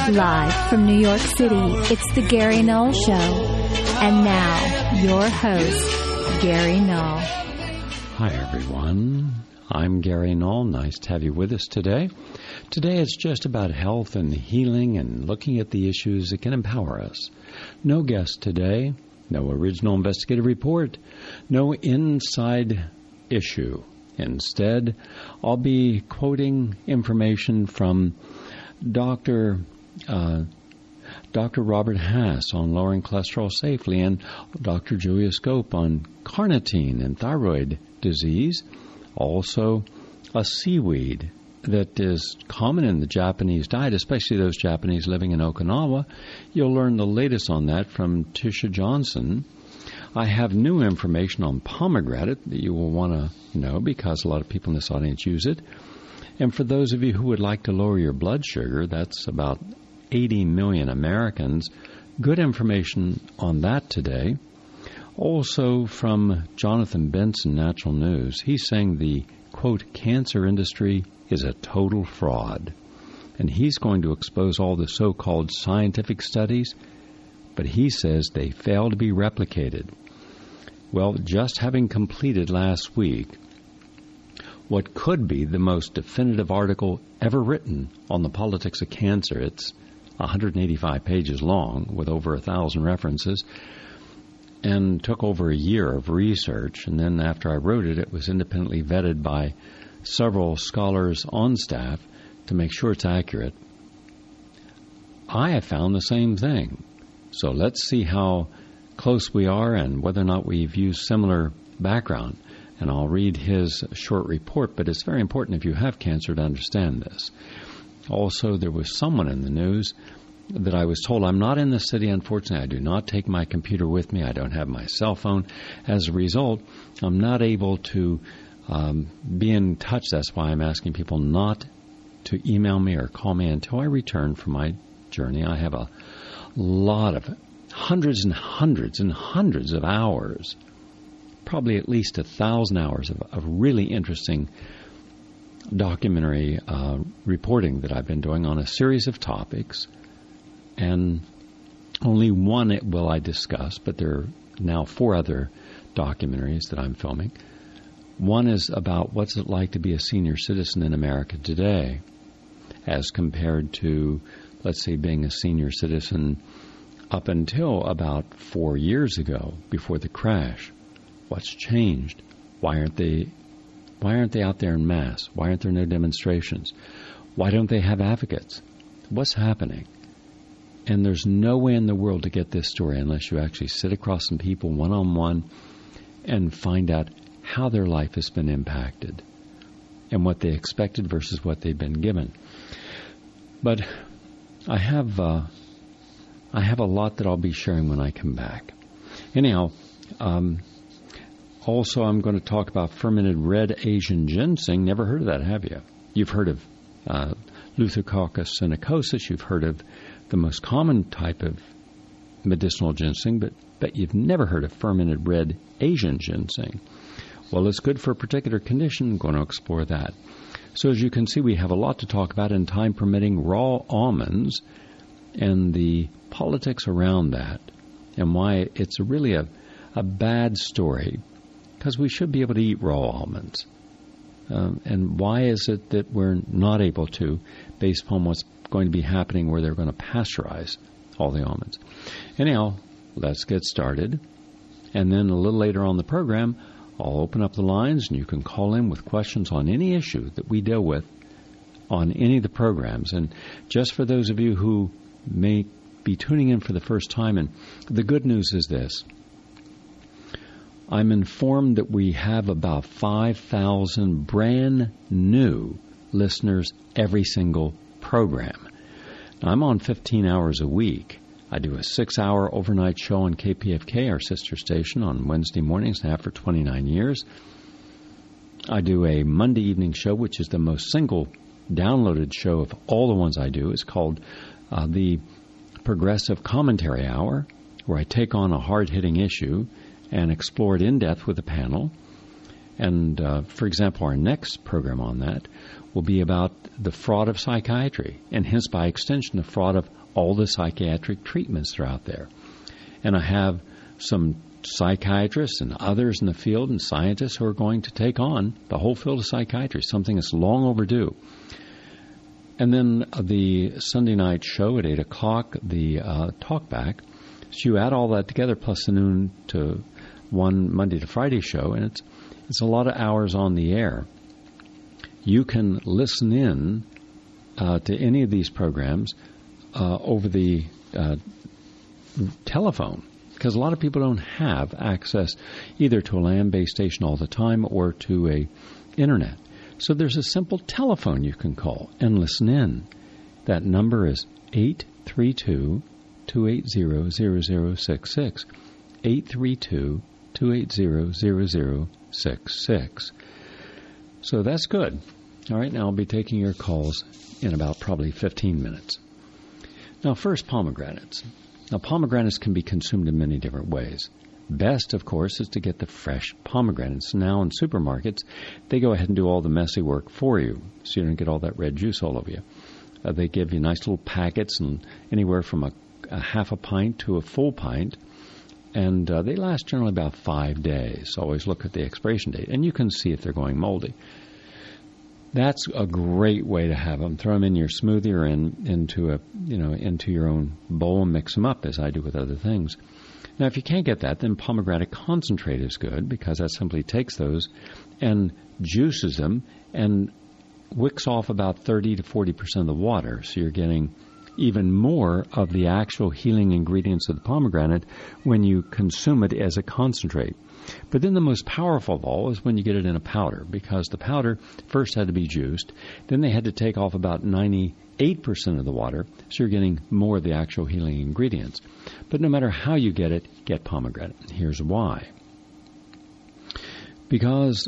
Live from New York City, it's the Gary Null Show. And now, your host, Gary Null. Hi, everyone. I'm Gary Null. Nice to have you with us today. Today, it's just about health and healing and looking at the issues that can empower us. No guest today, no original investigative report, no inside issue. Instead, I'll be quoting information from Dr. Robert Hass on lowering cholesterol safely and Dr. Julia Scope on carnitine and thyroid disease. Also, a seaweed that is common in the Japanese diet, especially those Japanese living in Okinawa. You'll learn the latest on that from Tisha Johnson. I have new information on pomegranate that you will want to know because a lot of people in this audience use it. And for those of you who would like to lower your blood sugar, that's about 80 million Americans, good information on that today. Also from Jonathan Benson, Natural News, he's saying the, quote, cancer industry is a total fraud. And he's going to expose all the so-called scientific studies, but he says they fail to be replicated. Well, just having completed last week what could be the most definitive article ever written on the politics of cancer. It's 185 pages long with over 1,000 references and took over a year of research. And then after I wrote it, it was independently vetted by several scholars on staff to make sure it's accurate. I have found the same thing. So let's see how close we are and whether or not we've used similar background. And I'll read his short report, but it's very important if you have cancer to understand this. Also, there was someone in the news that I was told, I'm not in the city, unfortunately. I do not take my computer with me. I don't have my cell phone. As a result, I'm not able to be in touch. That's why I'm asking people not to email me or call me until I return from my journey. I have a lot of hundreds and hundreds and hundreds of hours, probably at least 1,000 hours of really interesting documentary reporting that I've been doing on a series of topics. And only one will I discuss, but there are now 4 other documentaries that I'm filming. One is about what's it like to be a senior citizen in America today as compared to, let's say, being a senior citizen up until about 4 years ago, before the crash. What's changed? Why aren't they out there en masse? Why aren't there no demonstrations? Why don't they have advocates? What's happening? And there's no way in the world to get this story unless you actually sit across some people one-on-one and find out how their life has been impacted and what they expected versus what they've been given. But I have a lot that I'll be sharing when I come back. Anyhow, also I'm going to talk about fermented red Asian ginseng. Never heard of that, have you? You've heard of Leucococcus sinocosus. You've heard of the most common type of medicinal ginseng, but you've never heard of fermented red Asian ginseng. Well, it's good for a particular condition. I'm going to explore that. So as you can see, we have a lot to talk about, and time permitting, raw almonds and the politics around that and why it's really a bad story, because we should be able to eat raw almonds. And why is it that we're not able to, based upon what's going to be happening where they're going to pasteurize all the almonds? Anyhow, let's get started. And then a little later on the program, I'll open up the lines and you can call in with questions on any issue that we deal with on any of the programs. And just for those of you who may be tuning in for the first time, and the good news is this. I'm informed that we have about 5,000 brand new listeners every single program. Now, I'm on 15 hours a week. I do a 6-hour overnight show on KPFK, our sister station, on Wednesday mornings and have for 29 years. I do a Monday evening show, which is the most single downloaded show of all the ones I do. It's called the Progressive Commentary Hour, where I take on a hard-hitting issue and explore it in depth with a panel. And, for example, our next program on that will be about the fraud of psychiatry, and hence by extension the fraud of all the psychiatric treatments that are out there. And I have some psychiatrists and others in the field and scientists who are going to take on the whole field of psychiatry, something that's long overdue. And then the Sunday night show at 8 o'clock, the Talkback. So you add all that together plus the noon to 1 Monday to Friday show, and it's a lot of hours on the air. You can listen in to any of these programs over the telephone, because a lot of people don't have access either to a land-based station all the time or to a internet. So there's a simple telephone you can call and listen in. That number is 832-280-0066, 832-280-0066. So that's good. All right, now I'll be taking your calls in about probably 15 minutes. Now, first, pomegranates. Now, pomegranates can be consumed in many different ways. Best, of course, is to get the fresh pomegranates. Now, in supermarkets, they go ahead and do all the messy work for you, so you don't get all that red juice all over you. They give you nice little packets, and anywhere from a half a pint to a full pint, and they last generally about 5 days. Always look at the expiration date, and you can see if they're going moldy. That's a great way to have them. Throw them in your smoothie or into your own bowl and mix them up, as I do with other things. Now, if you can't get that, then pomegranate concentrate is good, because that simply takes those and juices them and wicks off about 30 to 40% of the water. So you're getting even more of the actual healing ingredients of the pomegranate when you consume it as a concentrate. But then the most powerful of all is when you get it in a powder, because the powder first had to be juiced, then they had to take off about 98% of the water, so you're getting more of the actual healing ingredients. But no matter how you get it, get pomegranate. Here's why. Because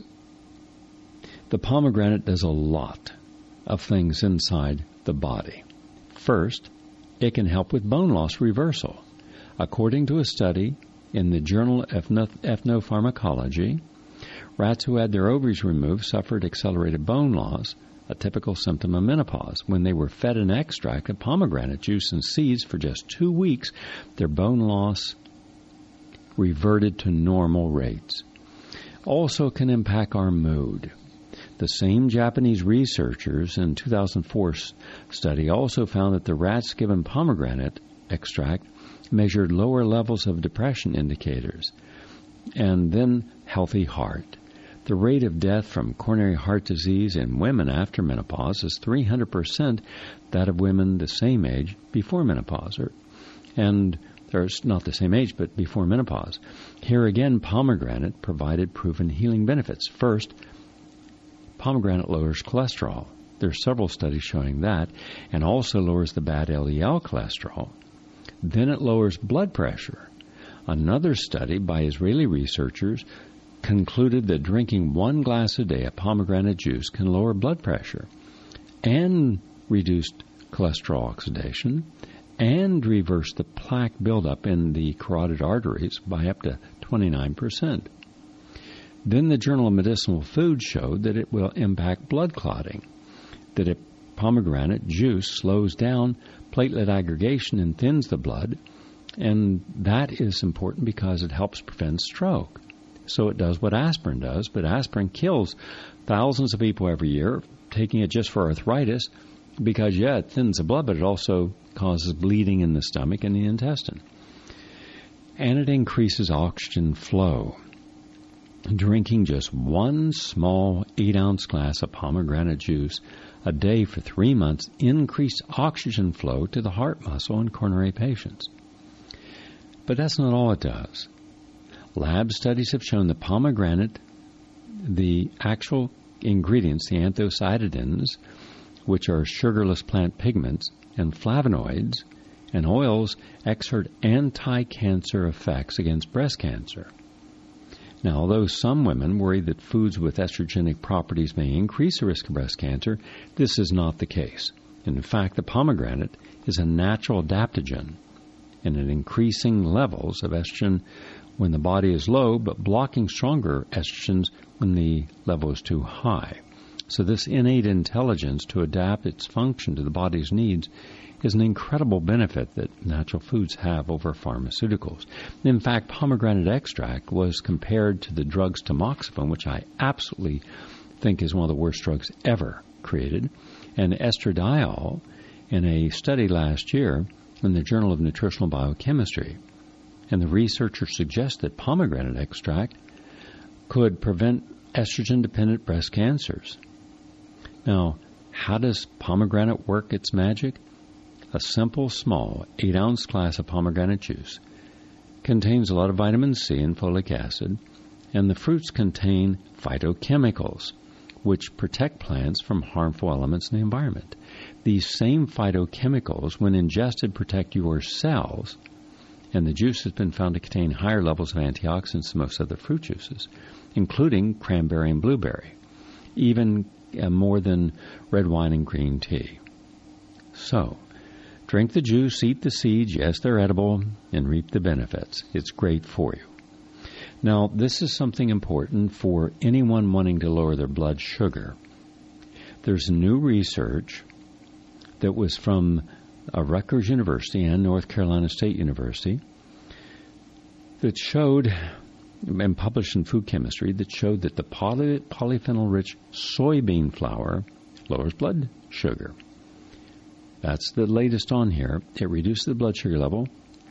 the pomegranate does a lot of things inside the body. First, it can help with bone loss reversal. According to a study in the Journal of Ethnopharmacology, rats who had their ovaries removed suffered accelerated bone loss, a typical symptom of menopause. When they were fed an extract of pomegranate juice and seeds for just 2 weeks, their bone loss reverted to normal rates. Also can impact our mood. The same Japanese researchers in 2004 study also found that the rats given pomegranate extract measured lower levels of depression indicators, and then healthy heart. The rate of death from coronary heart disease in women after menopause is 300% that of women the same age before menopause, and there's not the same age, but before menopause. Here again, pomegranate provided proven healing benefits. First, pomegranate lowers cholesterol. There are several studies showing that, and also lowers the bad LDL cholesterol. Then it lowers blood pressure. Another study by Israeli researchers concluded that drinking 1 glass a day of pomegranate juice can lower blood pressure and reduce cholesterol oxidation and reverse the plaque buildup in the carotid arteries by up to 29%. Then the Journal of Medicinal Foods showed that it will impact blood clotting, that a pomegranate juice slows down platelet aggregation and thins the blood, and that is important because it helps prevent stroke. So it does what aspirin does, but aspirin kills thousands of people every year, taking it just for arthritis, because, it thins the blood, but it also causes bleeding in the stomach and the intestine. And it increases oxygen flow. Drinking just 1 small 8-ounce glass of pomegranate juice a day for 3 months increased oxygen flow to the heart muscle in coronary patients. But that's not all it does. Lab studies have shown that pomegranate, the actual ingredients, the anthocyanidins, which are sugarless plant pigments, and flavonoids and oils, exert anti-cancer effects against breast cancer. Now, although some women worry that foods with estrogenic properties may increase the risk of breast cancer, this is not the case. In fact, the pomegranate is a natural adaptogen, and at increasing levels of estrogen when the body is low, but blocking stronger estrogens when the level is too high. So this innate intelligence to adapt its function to the body's needs is an incredible benefit that natural foods have over pharmaceuticals. In fact, pomegranate extract was compared to the drugs tamoxifen, which I absolutely think is one of the worst drugs ever created, and estradiol in a study last year in the Journal of Nutritional Biochemistry. And the researchers suggest that pomegranate extract could prevent estrogen-dependent breast cancers. Now, how does pomegranate work its magic? A simple, small 8-ounce glass of pomegranate juice contains a lot of vitamin C and folic acid, and the fruits contain phytochemicals, which protect plants from harmful elements in the environment. These same phytochemicals, when ingested, protect your cells, and the juice has been found to contain higher levels of antioxidants than most other fruit juices, including cranberry and blueberry, even more than red wine and green tea. So, drink the juice, eat the seeds, yes, they're edible, and reap the benefits. It's great for you. Now, this is something important for anyone wanting to lower their blood sugar. There's new research that was from Rutgers University and North Carolina State University that showed, and published in Food Chemistry, that showed that the polyphenol-rich soybean flour lowers blood sugar. That's the latest on here. It reduces the blood sugar level,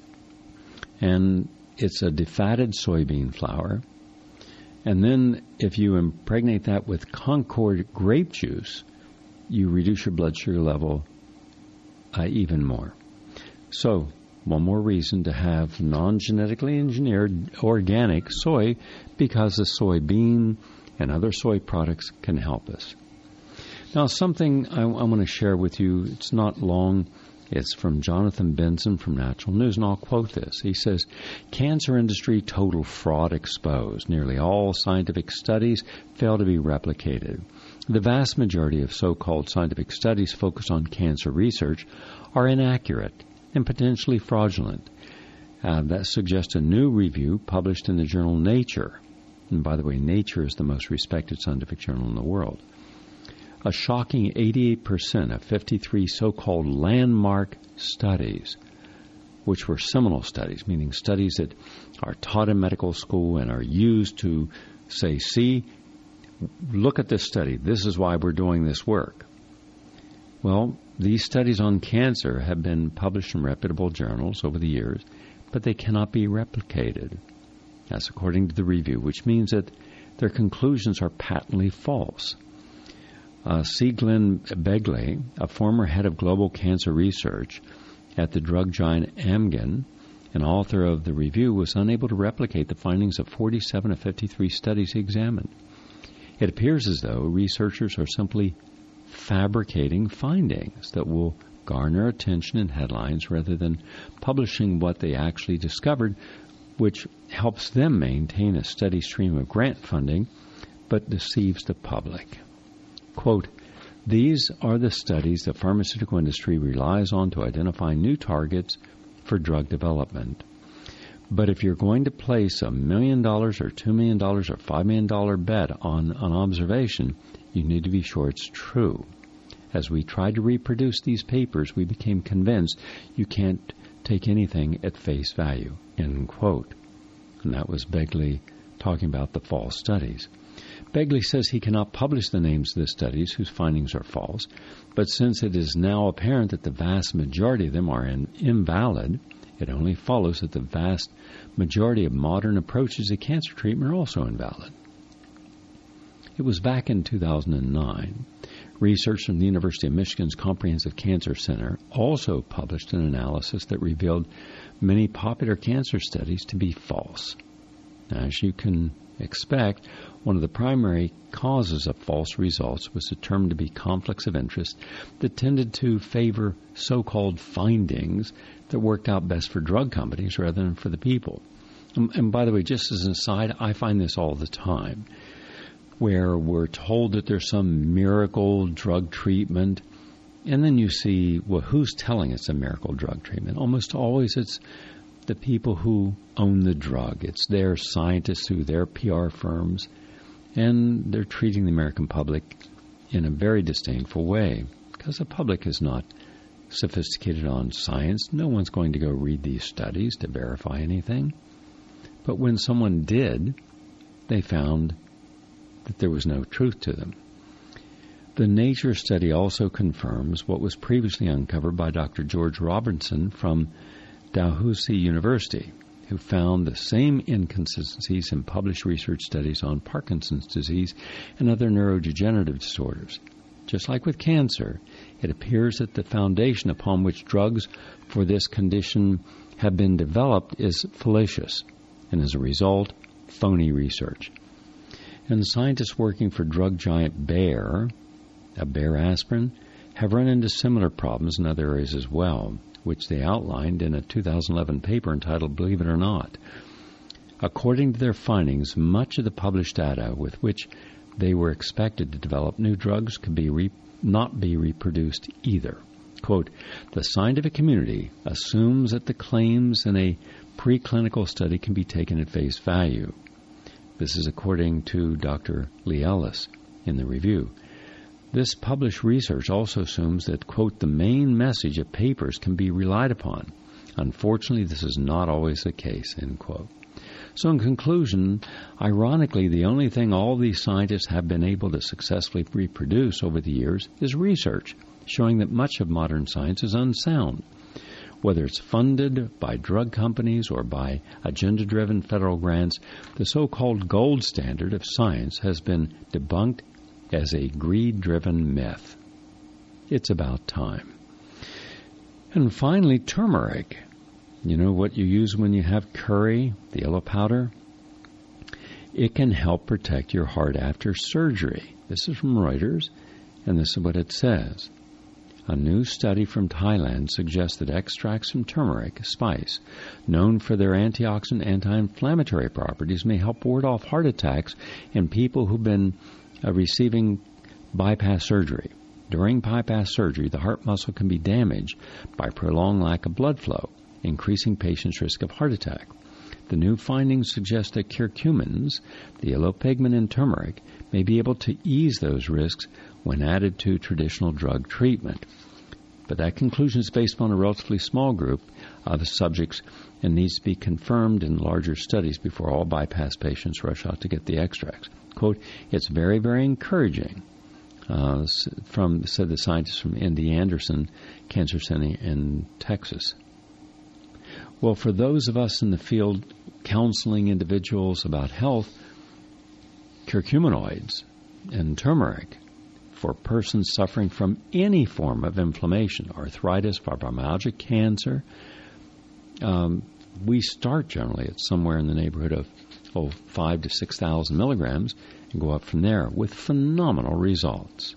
and it's a defatted soybean flour. And then if you impregnate that with Concord grape juice, you reduce your blood sugar level even more. So, one more reason to have non-genetically engineered organic soy, because the soybean and other soy products can help us. Now, something I want to share with you, it's not long. It's from Jonathan Benson from Natural News, and I'll quote this. He says, "Cancer industry total fraud exposed. Nearly all scientific studies fail to be replicated. The vast majority of so-called scientific studies focused on cancer research are inaccurate and potentially fraudulent." That suggests a new review published in the journal Nature. And by the way, Nature is the most respected scientific journal in the world. A shocking 88% of 53 so-called landmark studies, which were seminal studies, meaning studies that are taught in medical school and are used to say, see, look at this study. This is why we're doing this work. Well, these studies on cancer have been published in reputable journals over the years, but they cannot be replicated. That's according to the review, which means that their conclusions are patently false. C. Glenn Begley, a former head of global cancer research at the drug giant Amgen, an author of the review, was unable to replicate the findings of 47 of 53 studies he examined. It appears as though researchers are simply fabricating findings that will garner attention in headlines rather than publishing what they actually discovered, which helps them maintain a steady stream of grant funding but deceives the public. Quote, "These are the studies the pharmaceutical industry relies on to identify new targets for drug development. But if you're going to place $1 million or $2 million or $5 million bet on an observation, you need to be sure it's true. As we tried to reproduce these papers, we became convinced you can't take anything at face value." End quote. And that was Begley talking about the false studies. Begley says he cannot publish the names of the studies whose findings are false, but since it is now apparent that the vast majority of them are invalid, it only follows that the vast majority of modern approaches to cancer treatment are also invalid. It was back in 2009. Research from the University of Michigan's Comprehensive Cancer Center also published an analysis that revealed many popular cancer studies to be false. As you can expect, one of the primary causes of false results was determined to be conflicts of interest that tended to favor so-called findings that worked out best for drug companies rather than for the people. And by the way, just as an aside, I find this all the time, where we're told that there's some miracle drug treatment, and then you see, well, who's telling it's a miracle drug treatment? Almost always it's the people who own the drug. It's their scientists through their PR firms, and they're treating the American public in a very disdainful way, because the public is not sophisticated on science. No one's going to go read these studies to verify anything. But when someone did, they found that there was no truth to them. The Nature study also confirms what was previously uncovered by Dr. George Robertson from Dalhousie University, who found the same inconsistencies in published research studies on Parkinson's disease and other neurodegenerative disorders. Just like with cancer, it appears that the foundation upon which drugs for this condition have been developed is fallacious, and as a result, phony research. And scientists working for drug giant Bayer, Bayer aspirin, have run into similar problems in other areas as well, which they outlined in a 2011 paper entitled Believe It or Not. According to their findings, much of the published data with which they were expected to develop new drugs could not be reproduced either. Quote, the scientific community assumes that the claims in a preclinical study can be taken at face value. This is according to Dr. Lee Ellis in the review. This published research also assumes that, quote, the main message of papers can be relied upon. Unfortunately, this is not always the case, end quote. So in conclusion, ironically, the only thing all these scientists have been able to successfully reproduce over the years is research, showing that much of modern science is unsound. Whether it's funded by drug companies or by agenda-driven federal grants, the so-called gold standard of science has been debunked as a greed-driven myth. It's about time. And finally, turmeric. You know what you use when you have curry, the yellow powder? It can help protect your heart after surgery. This is from Reuters, and this is what it says. A new study from Thailand suggests that extracts from turmeric, a spice, known for their antioxidant, anti-inflammatory properties, may help ward off heart attacks in people who've been receiving bypass surgery. During bypass surgery, the heart muscle can be damaged by prolonged lack of blood flow, increasing patients' risk of heart attack. The new findings suggest that curcumins, the yellow pigment in turmeric, may be able to ease those risks when added to traditional drug treatment. But that conclusion is based on a relatively small group of subjects and needs to be confirmed in larger studies before all bypass patients rush out to get the extracts. Quote, it's very, very encouraging, said the scientist from MD Anderson Cancer Center in Texas. Well, for those of us in the field counseling individuals about health, curcuminoids and turmeric for persons suffering from any form of inflammation, arthritis, fibromyalgia, cancer, we start generally at somewhere in the neighborhood of 5,000 to 6,000 milligrams and go up from there with phenomenal results.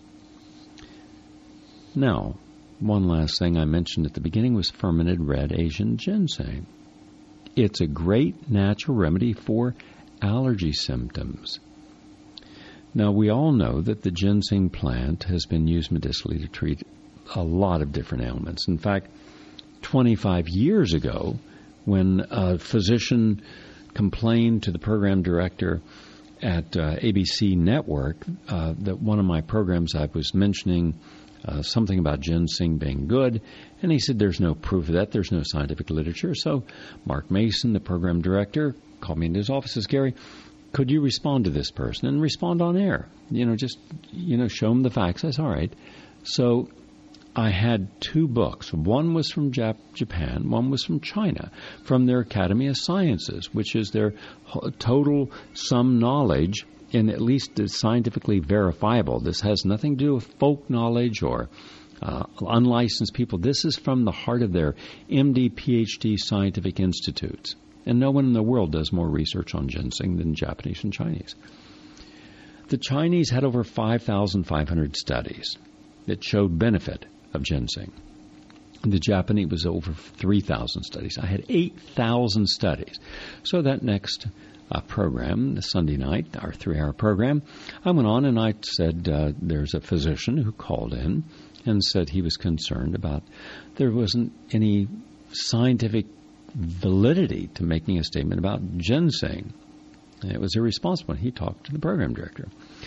Now, one last thing I mentioned at the beginning was fermented red Asian ginseng. It's a great natural remedy for allergy symptoms. Now, we all know that the ginseng plant has been used medicinally to treat a lot of different ailments. In fact, 25 years ago, when a physician complained to the program director at ABC Network that one of my programs I was mentioning something about ginseng being good, and he said there's no proof of that, there's no scientific literature. So Mark Mason, the program director, called me into his office and says, Gary, could you respond to this person and respond on air? Show them the facts. I said, all right. So I had two books. One was from Japan, one was from China, from their Academy of Sciences, which is their total sum knowledge, and at least is scientifically verifiable. This has nothing to do with folk knowledge or unlicensed people. This is from the heart of their MD, PhD scientific institutes. And no one in the world does more research on ginseng than Japanese and Chinese. The Chinese had over 5,500 studies that showed benefit of ginseng. The Japanese was over 3,000 studies. I had 8,000 studies. So that next program, the Sunday night, our 3-hour program, I went on and I said there's a physician who called in and said he was concerned about there wasn't any scientific validity to making a statement about ginseng. And it was irresponsible. He talked to the program director.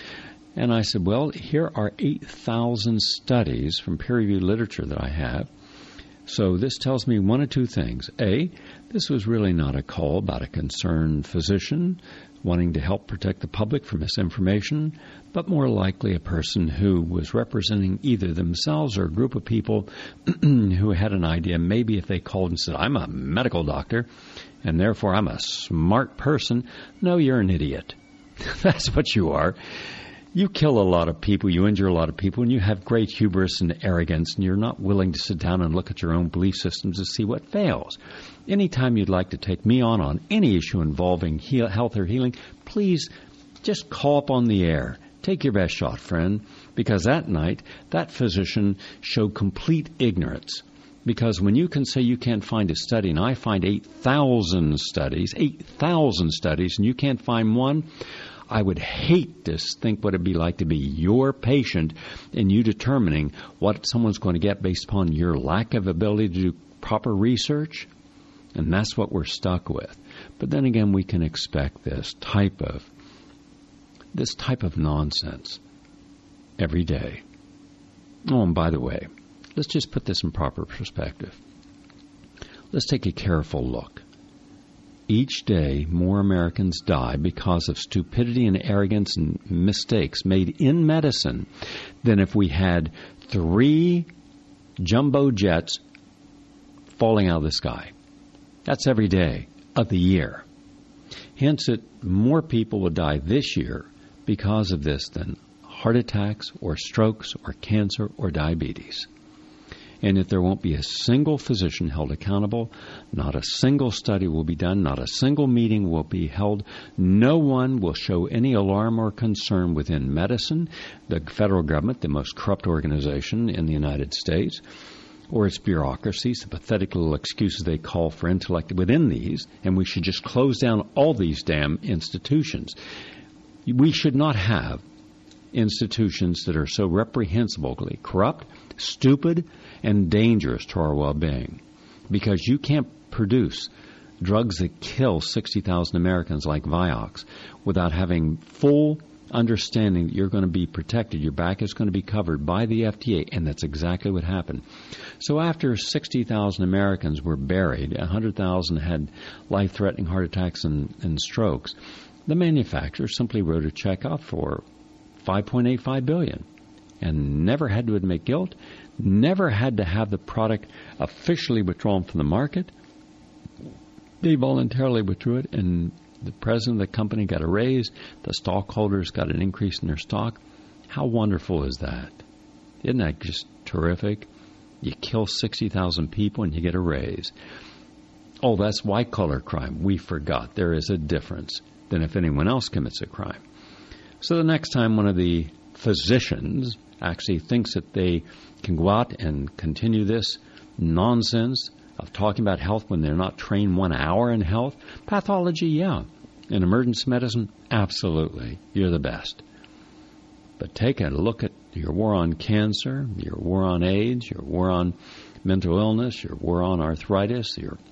And I said, well, here are 8,000 studies from peer-reviewed literature that I have. So this tells me one of two things. A, this was really not a call about a concerned physician wanting to help protect the public from misinformation, but more likely a person who was representing either themselves or a group of people who had an idea. Maybe if they called and said, I'm a medical doctor, and therefore I'm a smart person. No, you're an idiot. That's what you are. You kill a lot of people, you injure a lot of people, and you have great hubris and arrogance, and you're not willing to sit down and look at your own belief systems to see what fails. Anytime you'd like to take me on any issue involving health or healing, please just call up on the air. Take your best shot, friend, because that night, that physician showed complete ignorance. Because when you can say you can't find a study, and I find 8,000 studies, and you can't find one, I would hate to think what it'd be like to be your patient and you determining what someone's going to get based upon your lack of ability to do proper research. And that's what we're stuck with. But then again, we can expect this type of nonsense every day. Oh, and by the way, let's just put this in proper perspective. Let's take a careful look. Each day, more Americans die because of stupidity and arrogance and mistakes made in medicine than if we had 3 jumbo jets falling out of the sky. That's every day of the year. Hence, more people will die this year because of this than heart attacks or strokes or cancer or diabetes. And if there won't be a single physician held accountable, not a single study will be done, not a single meeting will be held, no one will show any alarm or concern within medicine, the federal government, the most corrupt organization in the United States, or its bureaucracies, the pathetic little excuses they call for intellect within these, and we should just close down all these damn institutions. We should not have institutions that are so reprehensibly corrupt, stupid, and dangerous to our well-being, because you can't produce drugs that kill 60,000 Americans like Vioxx without having full understanding that you're going to be protected, your back is going to be covered by the FDA, and that's exactly what happened. So after 60,000 Americans were buried, 100,000 had life-threatening heart attacks and strokes, the manufacturer simply wrote a check out for $5.85 billion and never had to admit guilt, never had to have the product officially withdrawn from the market. They voluntarily withdrew it, and the president of the company got a raise. The stockholders got an increase in their stock. How wonderful is that? Isn't that just terrific? You kill 60,000 people and you get a raise. Oh, that's white-collar crime. We forgot. There is a difference than if anyone else commits a crime. So the next time one of the physicians actually thinks that they can go out and continue this nonsense of talking about health when they're not trained 1 hour in health, pathology, yeah. In emergency medicine, absolutely. You're the best. But take a look at your war on cancer, your war on AIDS, your war on mental illness, your war on arthritis.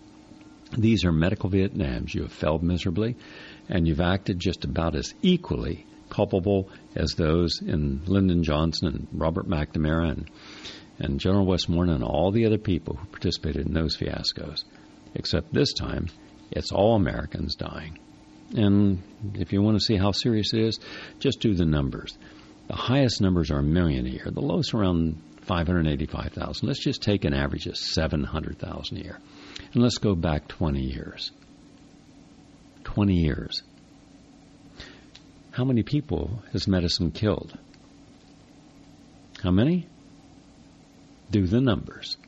These are medical Vietnams. You have failed miserably, and you've acted just about as equally culpable as those in Lyndon Johnson and Robert McNamara and General Westmoreland and all the other people who participated in those fiascos. Except this time, it's all Americans dying. And if you want to see how serious it is, just do the numbers. The highest numbers are 1 million a year. The lowest around 585,000. Let's just take an average of 700,000 a year. And let's go back 20 years. 20 years. How many people has medicine killed? How many? Do the numbers.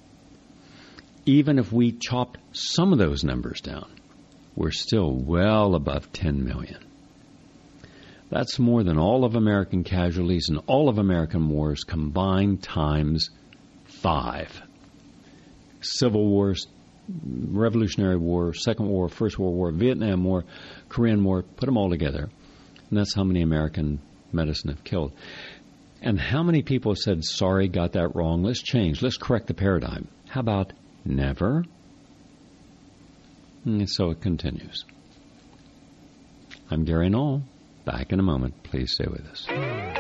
Even if we chopped some of those numbers down, we're still well above 10 million. That's more than all of American casualties and all of American wars combined times 5. Civil Wars, Revolutionary War, Second War, First World War, Vietnam War, Korean War, put them all together. And that's how many American medicine have killed. And how many people have said, sorry, got that wrong, let's change, let's correct the paradigm. How about never? And so it continues. I'm Gary Null. Back in a moment. Please stay with us.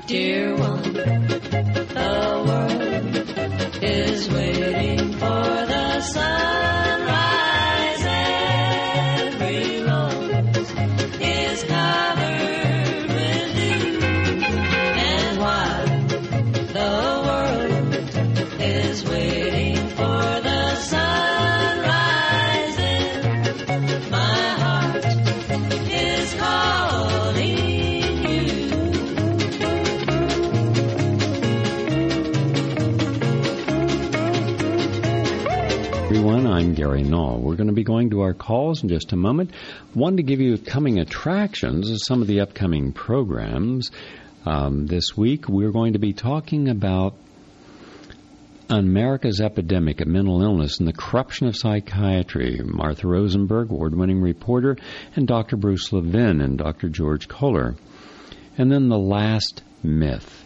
Dear one, the world is waiting for the sunrise. Every rose is covered with dew. And while the world is waiting for the sun rising, my heart is calling you. Everyone, I'm Gary Null. We're going to be going to our calls in just a moment. One, to give you coming attractions of some of the upcoming programs. This week, we're going to be talking about America's epidemic of mental illness and the corruption of psychiatry. Martha Rosenberg, award-winning reporter, and Dr. Bruce Levin and Dr. George Kohler. And then the last myth.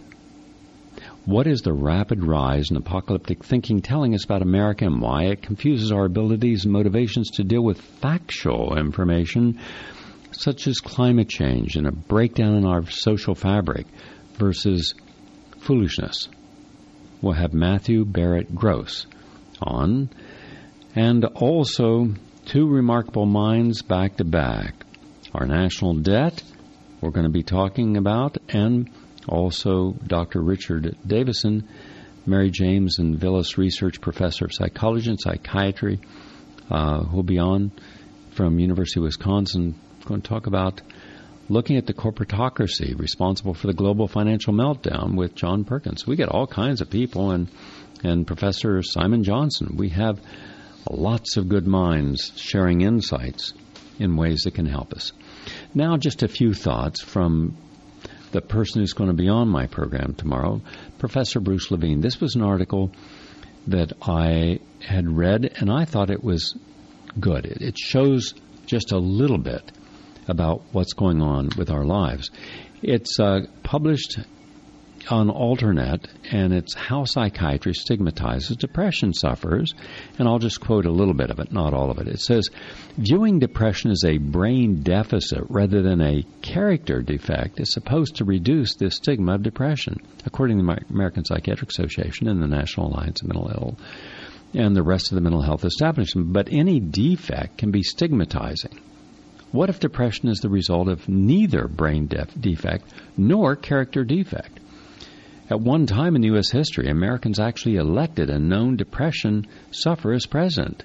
What is the rapid rise in apocalyptic thinking telling us about America and why it confuses our abilities and motivations to deal with factual information such as climate change and a breakdown in our social fabric versus foolishness? We'll have Matthew Barrett Gross on, and also two remarkable minds back to back. Our national debt, we're going to be talking about, and also Dr. Richard Davison, Mary James and Villas Research Professor of Psychology and Psychiatry, who'll be on from University of Wisconsin, going to talk about looking at the corporatocracy responsible for the global financial meltdown with John Perkins. We get all kinds of people, and Professor Simon Johnson. We have lots of good minds sharing insights in ways that can help us. Now, just a few thoughts from the person who's going to be on my program tomorrow, Professor Bruce Levine. This was an article that I had read, and I thought it was good. It shows just a little bit about what's going on with our lives. It's published on Alternet, and it's How Psychiatry Stigmatizes Depression Sufferers. And I'll just quote a little bit of it, not all of it. It says, viewing depression as a brain deficit rather than a character defect is supposed to reduce the stigma of depression, according to the American Psychiatric Association and the National Alliance of Mental Health and the rest of the mental health establishment. But any defect can be stigmatizing. What if depression is the result of neither brain defect nor character defect? At one time in U.S. history, Americans actually elected a known depression sufferer as president.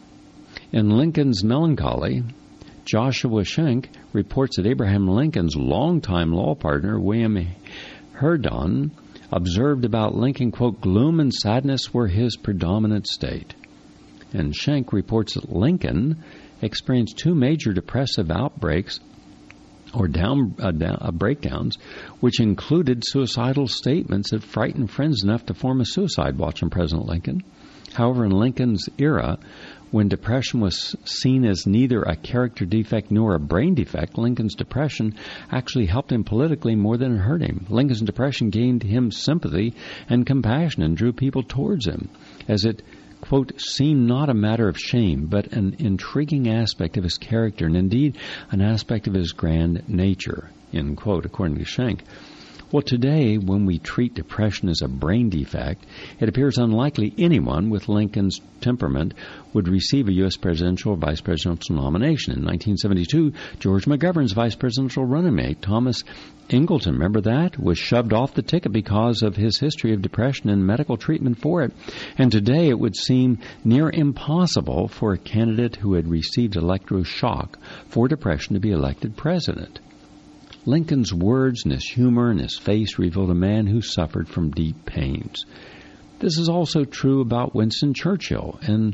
In Lincoln's Melancholy, Joshua Schenck reports that Abraham Lincoln's longtime law partner, William Herndon, observed about Lincoln, quote, gloom and sadness were his predominant state. And Schenck reports that Lincoln experienced two major depressive outbreaks or breakdowns, which included suicidal statements that frightened friends enough to form a suicide watch on President Lincoln. However, in Lincoln's era, when depression was seen as neither a character defect nor a brain defect, Lincoln's depression actually helped him politically more than it hurt him. Lincoln's depression gained him sympathy and compassion and drew people towards him, as it, quote, seemed not a matter of shame, but an intriguing aspect of his character, and indeed an aspect of his grand nature, end quote, according to Schenck. Well, today, when we treat depression as a brain defect, it appears unlikely anyone with Lincoln's temperament would receive a U.S. presidential or vice presidential nomination. In 1972, George McGovern's vice presidential running mate, Thomas Ingleton, remember that, was shoved off the ticket because of his history of depression and medical treatment for it. And today it would seem near impossible for a candidate who had received electroshock for depression to be elected president. Lincoln's words and his humor and his face revealed a man who suffered from deep pains. This is also true about Winston Churchill and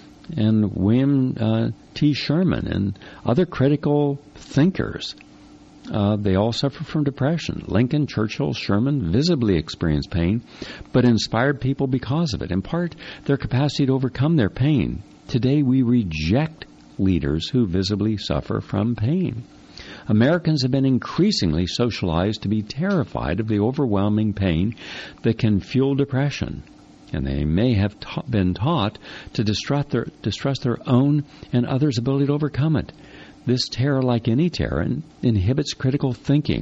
William T. Sherman and other critical thinkers. They all suffered from depression. Lincoln, Churchill, Sherman visibly experienced pain, but inspired people because of it, in part their capacity to overcome their pain. Today we reject leaders who visibly suffer from pain. Americans have been increasingly socialized to be terrified of the overwhelming pain that can fuel depression, and they may have been taught to distrust their own and others' ability to overcome it. This terror, like any terror, inhibits critical thinking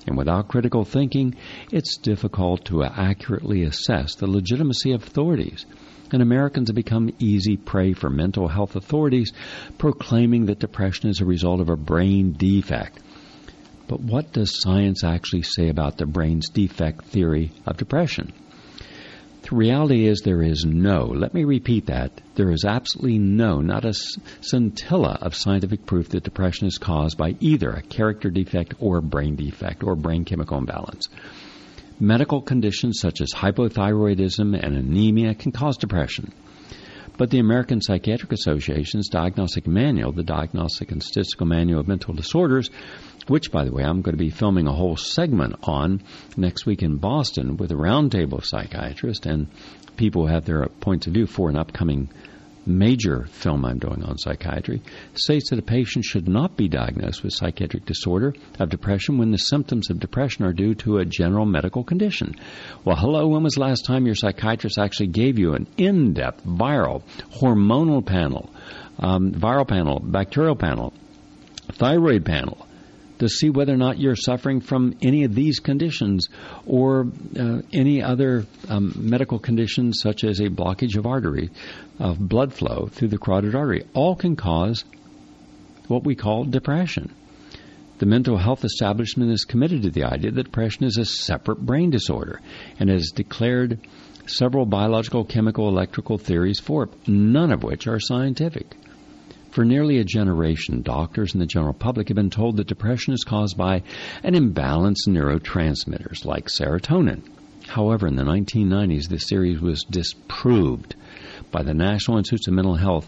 And without critical thinking, it's difficult to accurately assess the legitimacy of authorities. And Americans have become easy prey for mental health authorities proclaiming that depression is a result of a brain defect. But what does science actually say about the brain's defect theory of depression? The reality is there is let me repeat that, there is absolutely not a scintilla of scientific proof that depression is caused by either a character defect or a brain defect or brain chemical imbalance. Medical conditions such as hypothyroidism and anemia can cause depression. But the American Psychiatric Association's Diagnostic Manual, the Diagnostic and Statistical Manual of Mental Disorders, which, by the way, I'm going to be filming a whole segment on next week in Boston with a roundtable of psychiatrists and people who have their points of view for an upcoming major film I'm doing on psychiatry, states that a patient should not be diagnosed with psychiatric disorder of depression when the symptoms of depression are due to a general medical condition. Well, hello, when was the last time your psychiatrist actually gave you an in-depth viral, hormonal panel, viral panel, bacterial panel, thyroid panel, to see whether or not you're suffering from any of these conditions or any other medical conditions such as a blockage of blood flow through the carotid artery. All can cause what we call depression. The mental health establishment is committed to the idea that depression is a separate brain disorder and has declared several biological, chemical, electrical theories for it, none of which are scientific. For nearly a generation, doctors and the general public have been told that depression is caused by an imbalance in neurotransmitters like serotonin. However, in the 1990s, this theory was disproved by the National Institutes of Mental Health,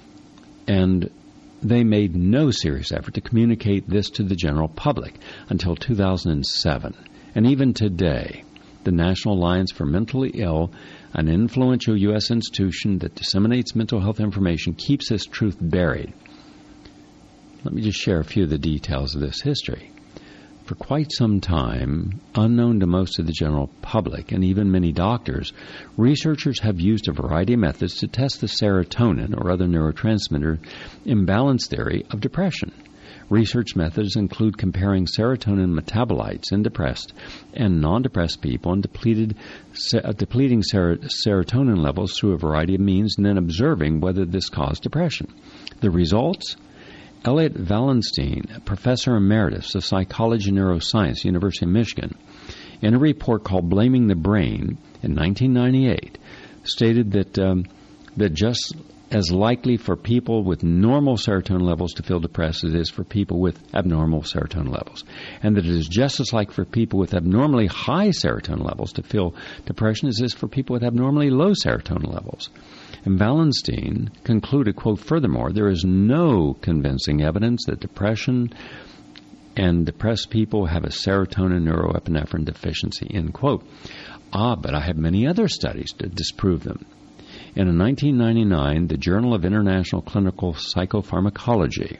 and they made no serious effort to communicate this to the general public until 2007. And even today, the National Alliance for Mentally Ill, an influential U.S. institution that disseminates mental health information, keeps this truth buried. Let me just share a few of the details of this history. For quite some time, unknown to most of the general public and even many doctors, researchers have used a variety of methods to test the serotonin or other neurotransmitter imbalance theory of depression. Research methods include comparing serotonin metabolites in depressed and non-depressed people and depleting serotonin levels through a variety of means and then observing whether this caused depression. The results? Elliot Wallenstein, Professor Emeritus of Psychology and Neuroscience, University of Michigan, in a report called Blaming the Brain in 1998, stated that just as likely for people with normal serotonin levels to feel depressed as it is for people with abnormal serotonin levels, and that it is just as likely for people with abnormally high serotonin levels to feel depression as it is for people with abnormally low serotonin levels. And Wallenstein concluded, quote, furthermore, there is no convincing evidence that depression and depressed people have a serotonin neuroepinephrine deficiency, end quote. But I have many other studies to disprove them. And in 1999, the Journal of International Clinical Psychopharmacology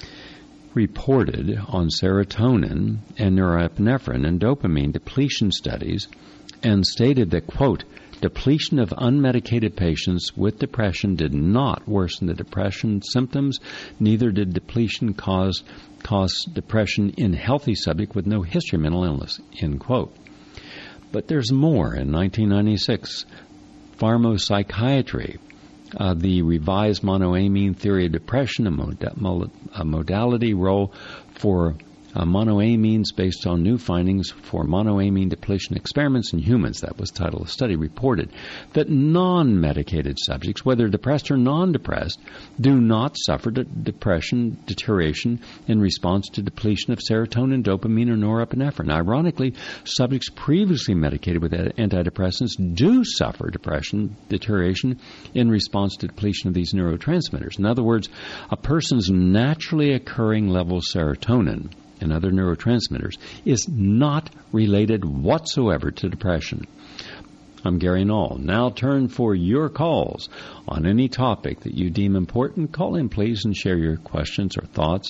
reported on serotonin and neuroepinephrine and dopamine depletion studies and stated that, quote, depletion of unmedicated patients with depression did not worsen the depression symptoms, neither did depletion cause depression in healthy subjects with no history of mental illness, end quote. But there's more. In 1996, Pharmopsychiatry, the revised monoamine theory of depression, a modality role for monoamines based on new findings for monoamine depletion experiments in humans, that was the title of the study, reported that non-medicated subjects, whether depressed or non-depressed, do not suffer depression deterioration in response to depletion of serotonin, dopamine, or norepinephrine. Ironically, subjects previously medicated with antidepressants do suffer depression deterioration in response to depletion of these neurotransmitters. In other words, a person's naturally occurring level of serotonin and other neurotransmitters is not related whatsoever to depression. I'm Gary Null. Now turn for your calls on any topic that you deem important. Call in, please, and share your questions or thoughts.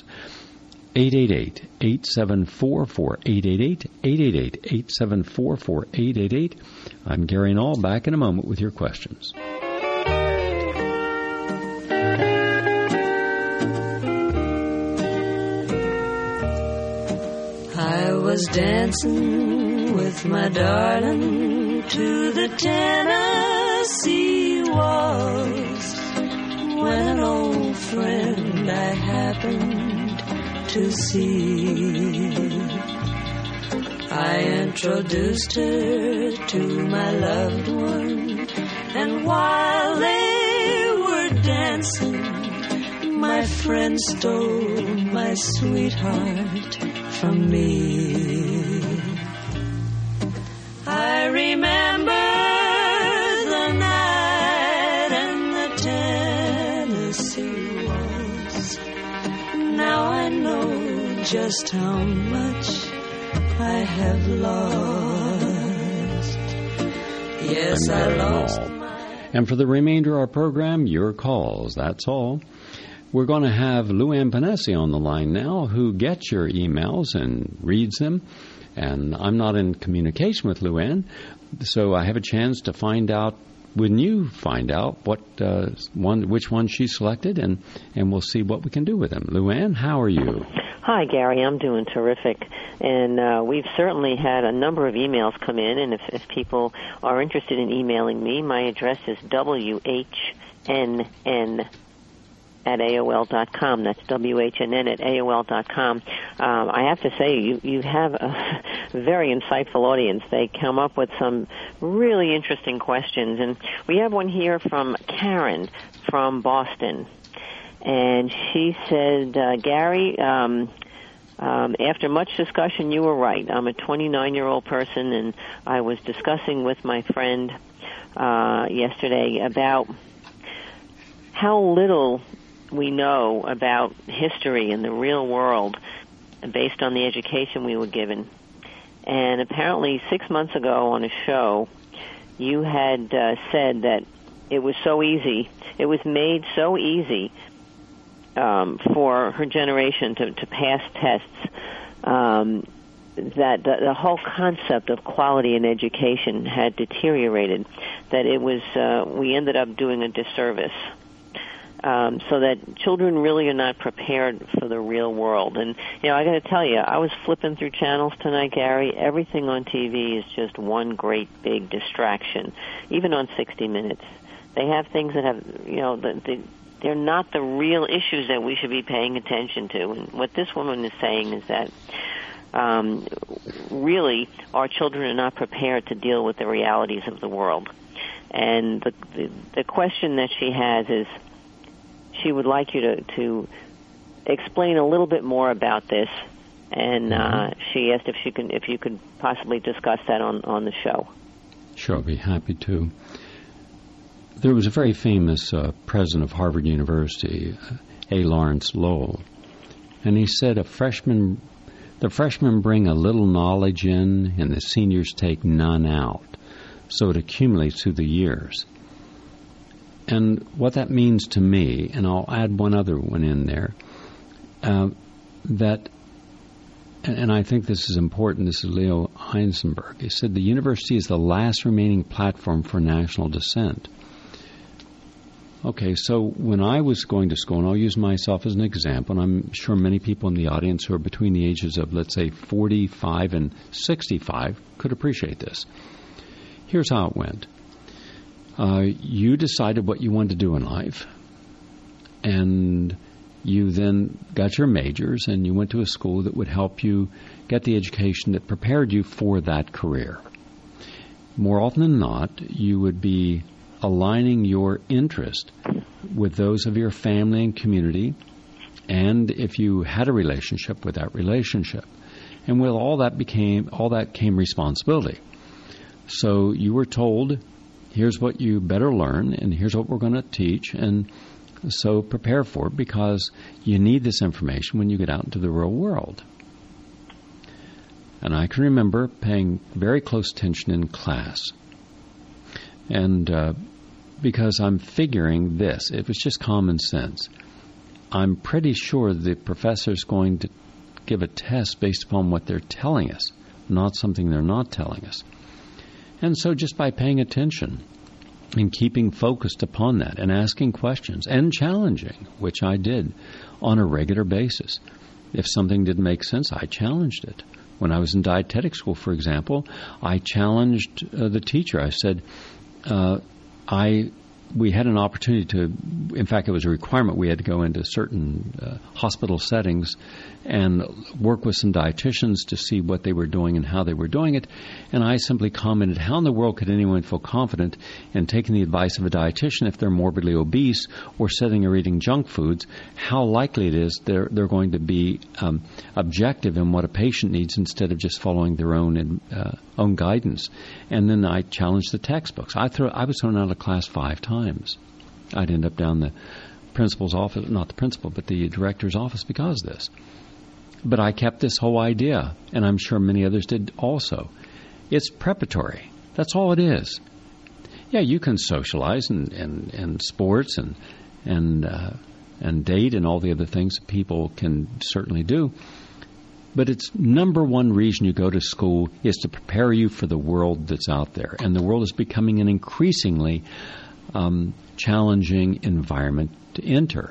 888-874-4888, 888-874-4888. I'm Gary Null, back in a moment with your questions. I was was dancing with my darling to the Tennessee waltz when an old friend I happened to see. I introduced her to my loved one, and while they were dancing, my friend stole my sweetheart from me. I remember the night and the Tennessee waltz. Now I know just how much I have lost. Yes, I lost. And for the remainder of our program, your calls. That's all. We're going to have Lou-Anne Panesi on the line now, who gets your emails and reads them. And I'm not in communication with Lou-Anne, so I have a chance to find out, when you find out which one she selected, and we'll see what we can do with them. Lou-Anne, how are you? Hi, Gary. I'm doing terrific. And we've certainly had a number of emails come in, and if people are interested in emailing me, my address is WHNN@AOL.com. That's WHNN@AOL.com. I have to say, you have a very insightful audience. They come up with some really interesting questions. And we have one here from Karen from Boston. And she said, Gary, after much discussion, you were right. I'm a 29-year-old person, and I was discussing with my friend yesterday about how little we know about history and the real world based on the education we were given. And apparently 6 months ago on a show, you had said that it was so easy, it was made so easy for her generation to pass tests, that the whole concept of quality in education had deteriorated, that it was we ended up doing a disservice. So that children really are not prepared for the real world. And, I got to tell you, I was flipping through channels tonight, Gary. Everything on TV is just one great big distraction, even on 60 Minutes. They have things that have, they're not the real issues that we should be paying attention to. And what this woman is saying is that really our children are not prepared to deal with the realities of the world. And the question that she has is, she would like you to explain a little bit more about this, and she asked if you could possibly discuss that on the show. Sure, I'll be happy to. There was a very famous president of Harvard University, A. Lawrence Lowell, and he said the freshmen bring a little knowledge in, and the seniors take none out, so it accumulates through the years. And what that means to me, and I'll add one other one in there, and I think this is important, this is Leo Heisenberg. He said the university is the last remaining platform for national dissent. Okay, so when I was going to school, and I'll use myself as an example, and I'm sure many people in the audience who are between the ages of, let's say, 45 and 65 could appreciate this. Here's how it went. You decided what you wanted to do in life, and you then got your majors, and you went to a school that would help you get the education that prepared you for that career. More often than not, you would be aligning your interest with those of your family and community, and if you had a relationship, with that relationship. And with all that came responsibility. So you were told, here's what you better learn, and here's what we're going to teach, and so prepare for it, because you need this information when you get out into the real world. And I can remember paying very close attention in class. And because I'm figuring this, it was just common sense. I'm pretty sure the professor's going to give a test based upon what they're telling us, not something they're not telling us. And so just by paying attention and keeping focused upon that and asking questions and challenging, which I did on a regular basis. If something didn't make sense, I challenged it. When I was in dietetic school, for example, I challenged the teacher. I said, we had an opportunity to, in fact, it was a requirement. We had to go into certain hospital settings and work with some dietitians to see what they were doing and how they were doing it. And I simply commented, how in the world could anyone feel confident in taking the advice of a dietitian if they're morbidly obese or sitting or eating junk foods? How likely it is they're going to be objective in what a patient needs instead of just following their own guidance. And then I challenged the textbooks. I was thrown out of class 5 times. I'd end up down the principal's office, not the principal, but the director's office because of this. But I kept this whole idea, and I'm sure many others did also. It's preparatory. That's all it is. Yeah, you can socialize and sports and date and all the other things that people can certainly do. But its number one reason you go to school is to prepare you for the world that's out there. And the world is becoming an increasingly challenging environment to enter.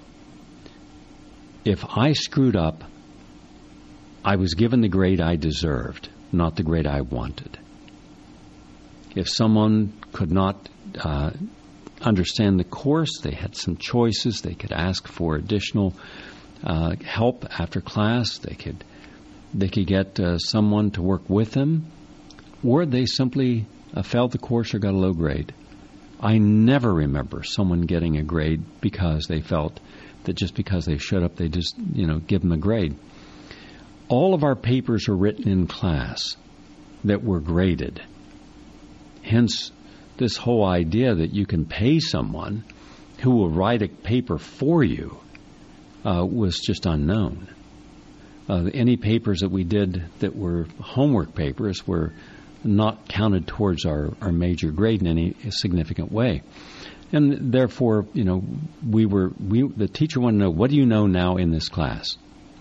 If I screwed up, I was given the grade I deserved, not the grade I wanted. If someone could not understand the course, they had some choices. They could ask for additional help after class. They could get someone to work with them, or they simply failed the course or got a low grade. I never remember someone getting a grade because they felt that just because they showed up, they just give them a grade. All of our papers are written in class that were graded. Hence, this whole idea that you can pay someone who will write a paper for you was just unknown. Any papers that we did that were homework papers were not counted towards our major grade in any significant way. And therefore, the teacher wanted to know, what do you know now in this class?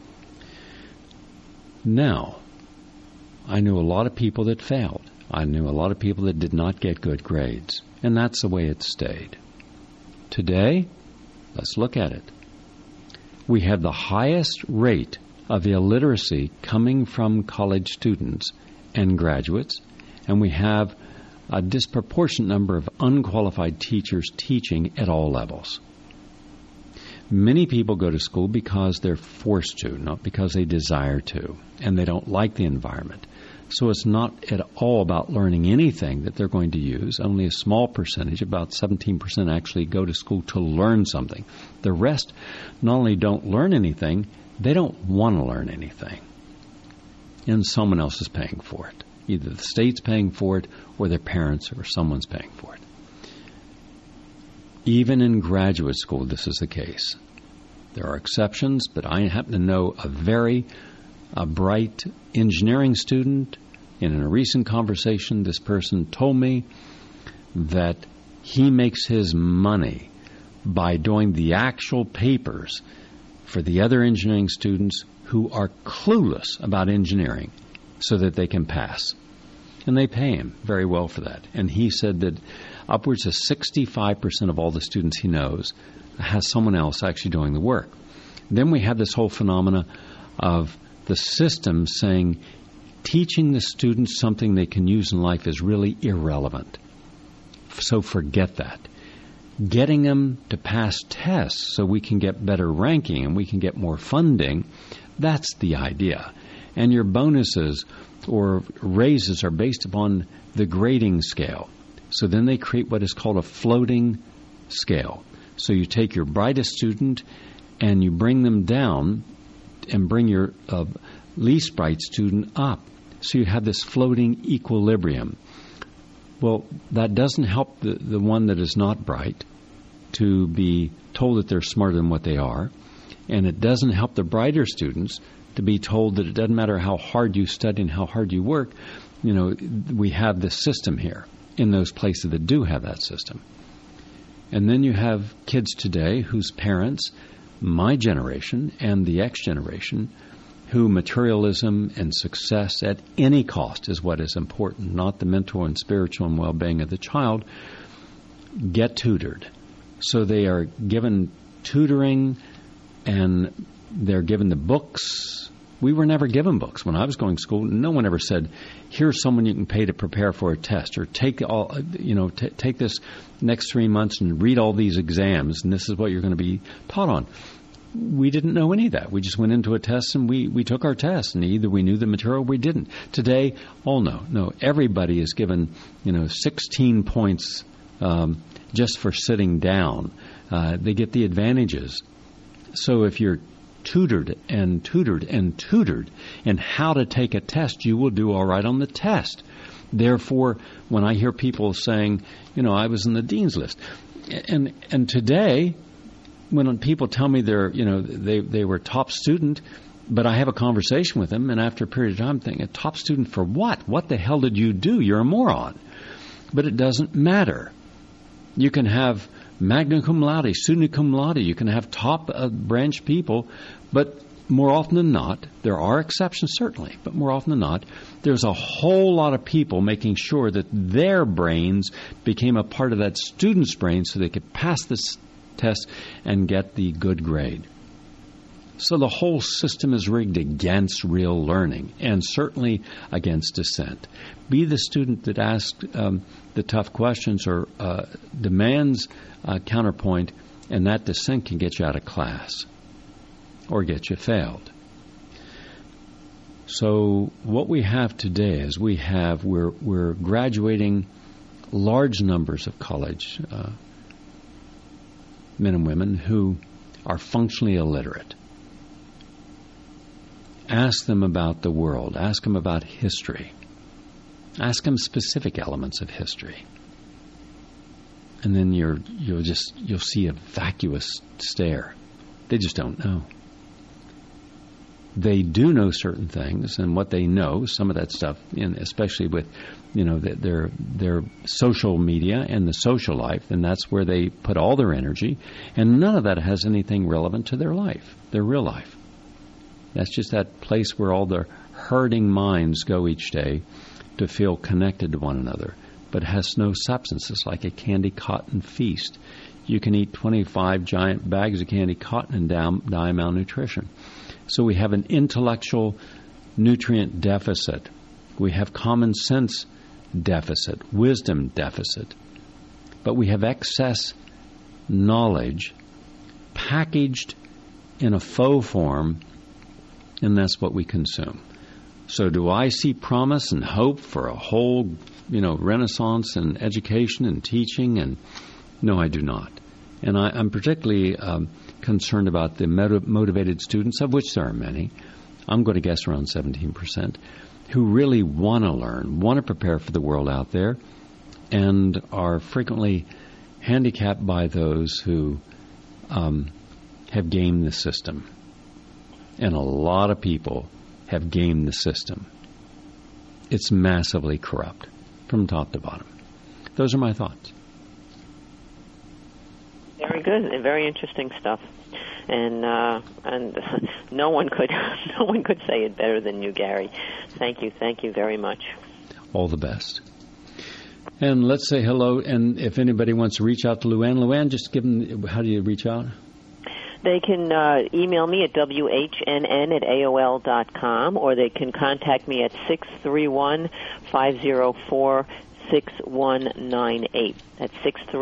Now, I knew a lot of people that failed. I knew a lot of people that did not get good grades. And that's the way it stayed. Today, let's look at it. We have the highest rate of illiteracy coming from college students and graduates, and we have a disproportionate number of unqualified teachers teaching at all levels. Many people go to school because they're forced to, not because they desire to, and they don't like the environment. So it's not at all about learning anything that they're going to use. Only a small percentage, about 17%, actually go to school to learn something. The rest not only don't learn anything, they don't want to learn anything. And someone else is paying for it. Either the state's paying for it or their parents or someone's paying for it. Even in graduate school, this is the case. There are exceptions, but I happen to know a very bright engineering student. In a recent conversation, this person told me that he makes his money by doing the actual papers for the other engineering students who are clueless about engineering so that they can pass. And they pay him very well for that. And he said that upwards of 65% of all the students he knows has someone else actually doing the work. Then we have this whole phenomena of the system saying teaching the students something they can use in life is really irrelevant. So forget that. Getting them to pass tests so we can get better ranking and we can get more funding, that's the idea. And your bonuses or raises are based upon the grading scale. So then they create what is called a floating scale. So you take your brightest student and you bring them down and bring your least bright student up. So you have this floating equilibrium. Well, that doesn't help the one that is not bright to be told that they're smarter than what they are. And it doesn't help the brighter students to be told that it doesn't matter how hard you study and how hard you work. We have this system here in those places that do have that system. And then you have kids today whose parents, my generation and the X generation, who materialism and success at any cost is what is important, not the mental and spiritual and well-being of the child, get tutored. So they are given tutoring and they're given the books We were never given books. When I was going to school, no one ever said, here's someone you can pay to prepare for a test, or take this next 3 months and read all these exams, and this is what you're going to be taught on. We didn't know any of that. We just went into a test and we took our test, and either we knew the material or we didn't. Today, no. Everybody is given 16 points just for sitting down. They get the advantages. So if you're tutored and how to take a test, you will do all right on the test. Therefore, when I hear people saying, I was in the dean's list, and today, when people tell me they were top student, but I have a conversation with them, and after a period of time, I'm thinking, a top student for what? What the hell did you do? You're a moron. But it doesn't matter. You can have magna cum laude, summa cum laude. You can have top branch people, but more often than not, there are exceptions certainly, but more often than not, there's a whole lot of people making sure that their brains became a part of that student's brain so they could pass this test and get the good grade. So the whole system is rigged against real learning, and certainly against dissent. Be the student that asks the tough questions or demands a counterpoint, and that dissent can get you out of class or get you failed. So what we have today is we're graduating large numbers of college men and women who are functionally illiterate. Ask them about the world. Ask them about history. Ask them specific elements of history. And then you'll see a vacuous stare. They just don't know. They do know certain things, and what they know, some of that stuff, especially with their social media and the social life, and that's where they put all their energy, and none of that has anything relevant to their life, their real life. That's just that place where all the herding minds go each day to feel connected to one another, but has no substances, like a candy cotton feast. You can eat 25 giant bags of candy cotton and die malnutrition. So we have an intellectual nutrient deficit. We have common sense deficit, wisdom deficit. But we have excess knowledge packaged in a faux form, and that's what we consume. So do I see promise and hope for a whole, renaissance in education and teaching? And no, I do not. And I'm particularly concerned about the motivated students, of which there are many. I'm going to guess around 17%, who really want to learn, want to prepare for the world out there, and are frequently handicapped by those who have gamed the system. And a lot of people have gamed the system. It's massively corrupt from top to bottom. Those are my thoughts. Very good and very interesting stuff, and no one could say it better than you, Gary. Thank you very much. All the best. And let's say hello. And if anybody wants to reach out to Luann, just give them. How do you reach out? They can email me at WHNN@AOL.com, or they can contact me at 631-504-6198. That's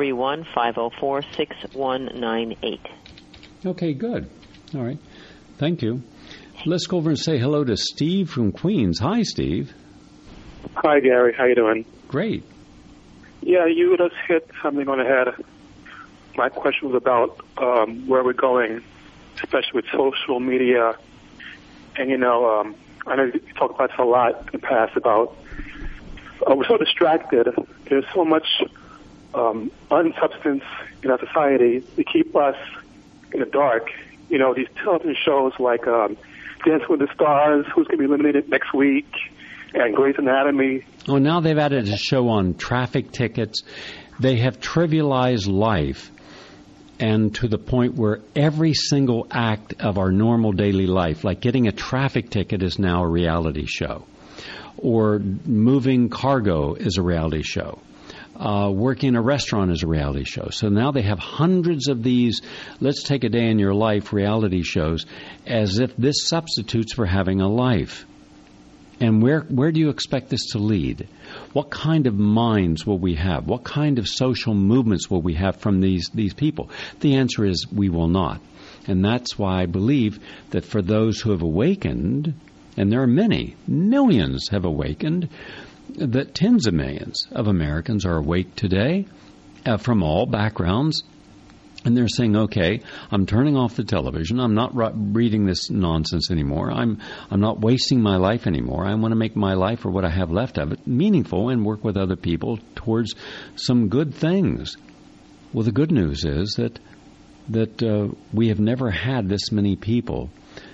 631-504-6198. Okay, good. All right. Thank you. Let's go over and say hello to Steve from Queens. Hi, Steve. Hi, Gary. How you doing? Great. Yeah, you just hit something on the head. My question was about where we're going, especially with social media. And, I know you talked about this a lot in the past about we're so distracted. There's so much unsubstance in our society to keep us in the dark. These television shows like Dancing with the Stars, who's going to be eliminated next week, and Grey's Anatomy. Oh, now they've added a show on traffic tickets. They have trivialized life, and to the point where every single act of our normal daily life, like getting a traffic ticket, is now a reality show. Or moving cargo is a reality show. working in a restaurant as a reality show. So now they have hundreds of these let's take a day in your life reality shows as if this substitutes for having a life. And where do you expect this to lead? What kind of minds will we have? What kind of social movements will we have from these people? The answer is we will not. And that's why I believe that for those who have awakened, and there are many, millions have awakened, that tens of millions of Americans are awake today from all backgrounds. And they're saying, okay, I'm turning off the television. I'm not reading this nonsense anymore. I'm not wasting my life anymore. I want to make my life, or what I have left of it, meaningful and work with other people towards some good things. Well, the good news is that we have never had this many people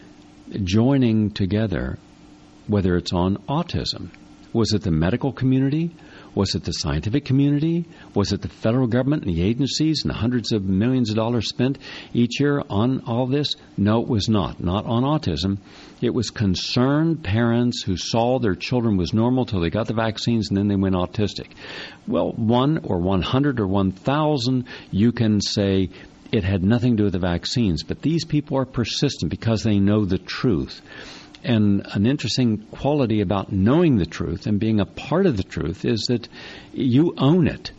joining together, whether it's on autism. Was it the medical community? Was it the scientific community? Was it the federal government and the agencies and the hundreds of millions of dollars spent each year on all this? No, it was not. Not on autism. It was concerned parents who saw their children was normal till they got the vaccines and then they went autistic. Well, 1 or 100 or 1,000, you can say it had nothing to do with the vaccines. But these people are persistent because they know the truth. And an interesting quality about knowing the truth and being a part of the truth is that you own it.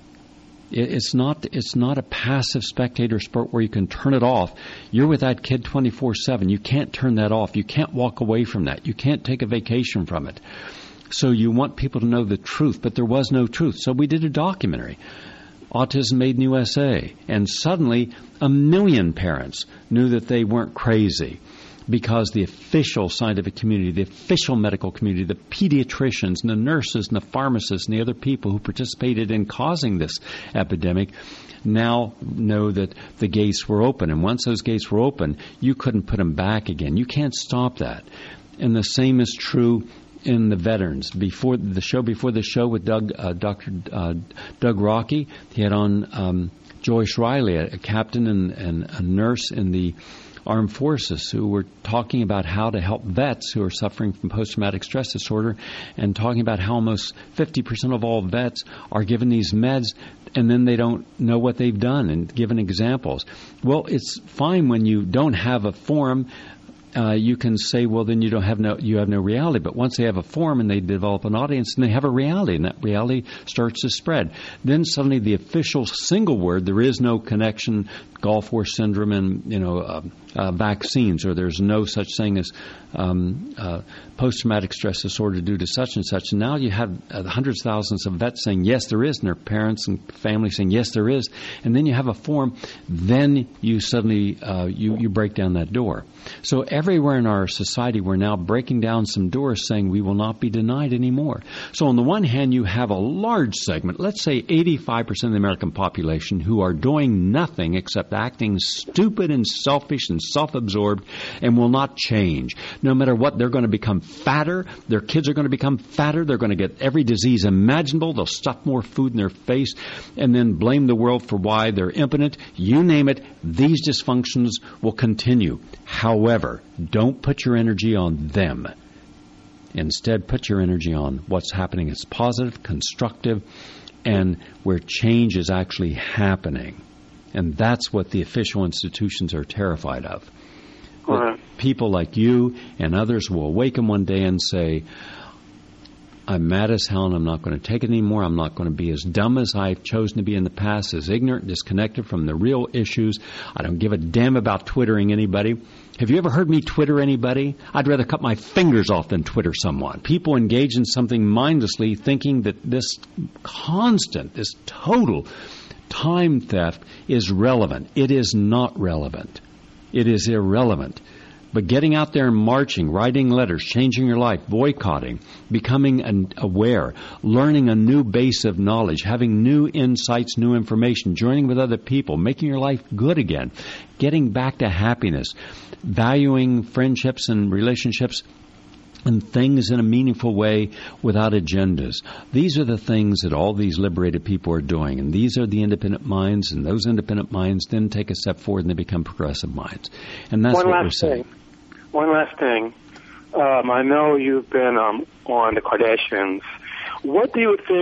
It's not a passive spectator sport where you can turn it off. You're with that kid 24/7. You can't turn that off. You can't walk away from that. You can't take a vacation from it. So you want people to know the truth, but there was no truth. So we did a documentary, Autism Made in USA, and suddenly 1 million parents knew that they weren't crazy. Because the official scientific community, the official medical community, the pediatricians and the nurses and the pharmacists and the other people who participated in causing this epidemic now know that the gates were open. And once those gates were open, you couldn't put them back again. You can't stop that. And the same is true in the veterans. Before the show with Dr. Doug Rocky, he had on Joyce Riley, a captain and a nurse in the Armed Forces, who were talking about how to help vets who are suffering from post-traumatic stress disorder, and talking about how almost 50% of all vets are given these meds and then they don't know what they've done, and given examples. Well, it's fine when you don't have a forum. You can say, well, then you have no reality. But once they have a forum and they develop an audience, and they have a reality, and that reality starts to spread. Then suddenly the official single word, there is no connection, Gulf War syndrome, and vaccines, or there's no such thing as post-traumatic stress disorder due to such and such. And now you have hundreds of thousands of vets saying yes, there is, and their parents and families saying yes, there is. And then you have a forum. Then you suddenly you break down that door. So everywhere in our society, we're now breaking down some doors saying we will not be denied anymore. So on the one hand, you have a large segment, let's say 85% of the American population, who are doing nothing except acting stupid and selfish and self-absorbed and will not change. No matter what, they're going to become fatter. Their kids are going to become fatter. They're going to get every disease imaginable. They'll stuff more food in their face and then blame the world for why they're impotent. You name it, these dysfunctions will continue. However, don't put your energy on them. Instead, put your energy on what's happening as positive, constructive, and where change is actually happening. And that's what the official institutions are terrified of. Right. People like you and others will awaken one day and say, I'm mad as hell and I'm not going to take it anymore. I'm not going to be as dumb as I've chosen to be in the past, as ignorant, disconnected from the real issues. I don't give a damn about Twittering anybody. Have you ever heard me Twitter anybody? I'd rather cut my fingers off than Twitter someone. People engage in something mindlessly thinking that this constant, this total time theft is relevant. It is not relevant. It is irrelevant. But getting out there and marching, writing letters, changing your life, boycotting, becoming aware, learning a new base of knowledge, having new insights, new information, joining with other people, making your life good again, getting back to happiness, valuing friendships and relationships and things in a meaningful way without agendas. These are the things that all these liberated people are doing, and these are the independent minds, and those independent minds then take a step forward and they become progressive minds. And that's what we're saying. One last thing. I know you've been on the Kardashians. What do you think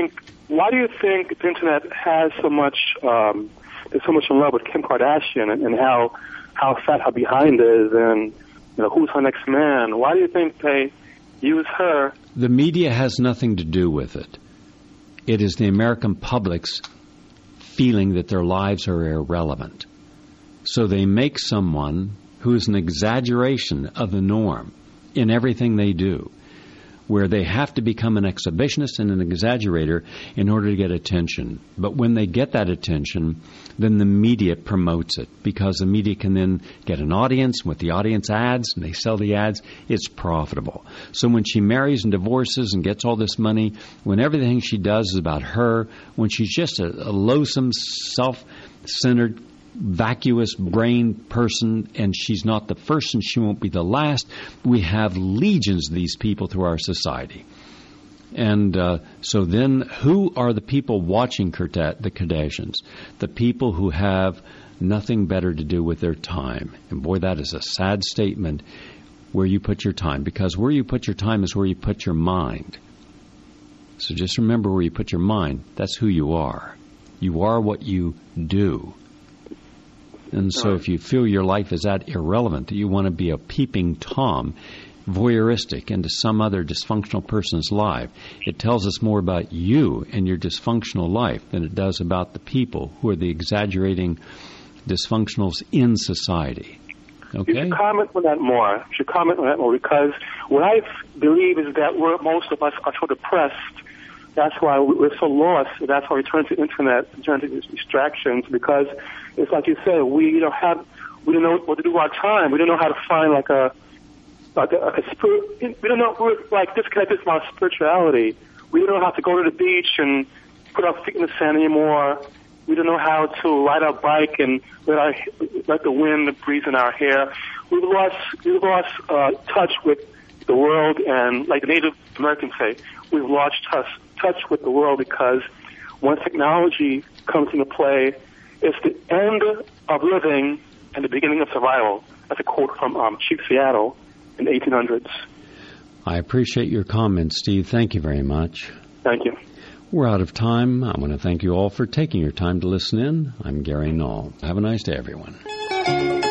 why do you think the internet has so much, is so much in love with Kim Kardashian and how fat her behind is and, who's her next man? Why do you think they use her? The media has nothing to do with it. It is the American public's feeling that their lives are irrelevant. So they make someone who is an exaggeration of the norm in everything they do, where they have to become an exhibitionist and an exaggerator in order to get attention. But when they get that attention, then the media promotes it, because the media can then get an audience. With the audience ads, and they sell the ads, it's profitable. So when she marries and divorces and gets all this money, when everything she does is about her, when she's just a loathsome, self-centered, vacuous brain person, and she's not the first and she won't be the last, we have legions of these people through our society. And so then who are the people watching the Kardashians? The people who have nothing better to do with their time. And boy, that is a sad statement, where you put your time, because where you put your time is where you put your mind. So just remember, where you put your mind, that's who you are. You are what you do. And so if you feel your life is that irrelevant, that you want to be a peeping Tom, voyeuristic into some other dysfunctional person's life, it tells us more about you and your dysfunctional life than it does about the people who are the exaggerating dysfunctionals in society. Okay? You should comment on that more. Because what I believe is that most of us are so depressed. That's why we're so lost. That's why we turn to internet, turn to these distractions, because it's like you said, we don't know what to do with our time. We don't know how to find we don't know, we're like disconnected from our spirituality. We don't know how to go to the beach and put our feet in the sand anymore. We don't know how to ride our bike and let the wind breeze in our hair. We've lost touch with the world, and like the Native Americans say, we've lost touch with the world, because once technology comes into play, it's the end of living and the beginning of survival. That's a quote from Chief Seattle in the 1800s. I appreciate your comments, Steve. Thank you very much. Thank you. We're out of time. I want to thank you all for taking your time to listen in. I'm Gary Null. Have a nice day, everyone.